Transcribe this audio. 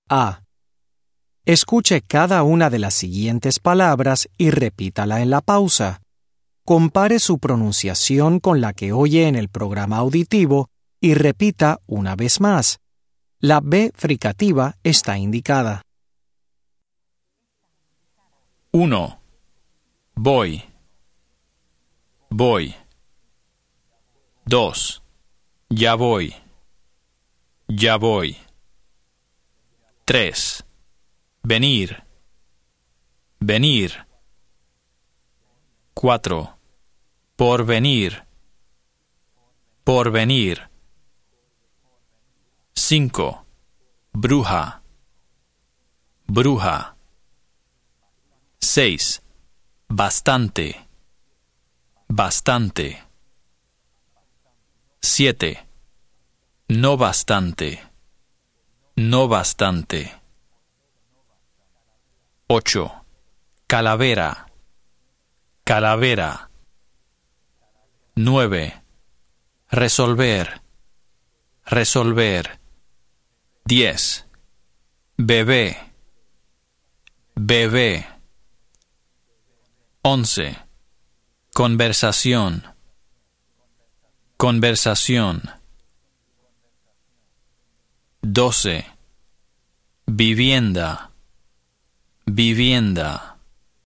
A. Escuche cada una de las siguientes palabras y repítala en la pausa. Compare su pronunciación con la que oye en el programa auditivo y repita una vez más. La B fricativa está indicada. 1. Voy. Voy. 2. Ya voy. Ya voy. 3. Venir. Venir. 4. Por venir. Por venir. 5. Bruja. Bruja. 6. Bastante. Bastante. 7. No bastante. No bastante. 8. Calavera. Calavera. 9. Resolver. Resolver. 10. Bebé. Bebé. 11. Conversación. Conversación. 12. Vivienda. Vivienda.